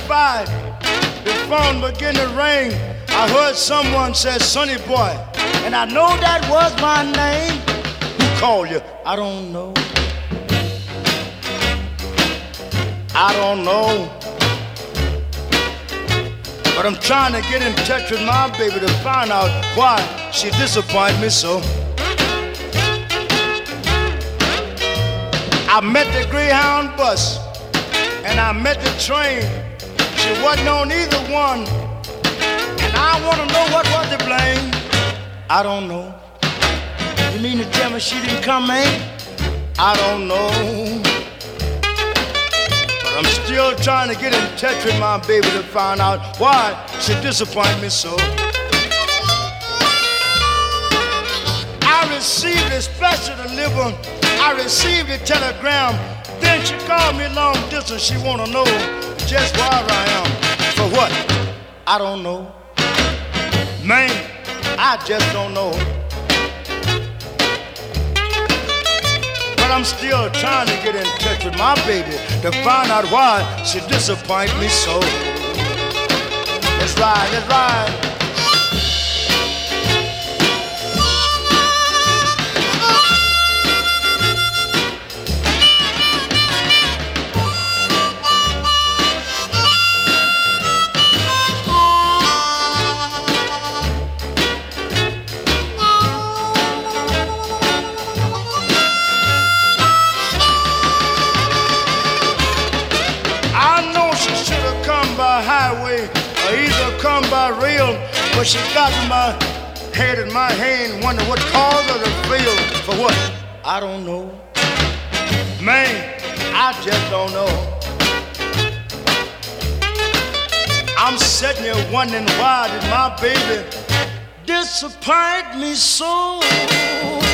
5, the phone began to ring. I heard someone say, "Sonny boy," and I know that was my name. Who called you? I don't know. I don't know. But I'm trying to get in touch with my baby to find out why she disappointed me so. I met the Greyhound bus and I met the train. She wasn't on either one, and I want to know what was to blame. I don't know. You mean to tell me she didn't come, man? I don't know. But I'm still trying to get in touch with my baby to find out why she disappointed me so. I received a special delivery. I received a telegram. Then she called me long distance. She want to know just where I am. For what? I don't know. Man, I just don't know. But I'm still trying to get in touch with my baby to find out why she disappointed me so. Let's ride, let's ride. Highway or either come by rail, but she got my head in my hand, wonder what caused her to fail. For what? I don't know. Man, I just don't know. I'm sitting here wondering why did my baby disappoint me so.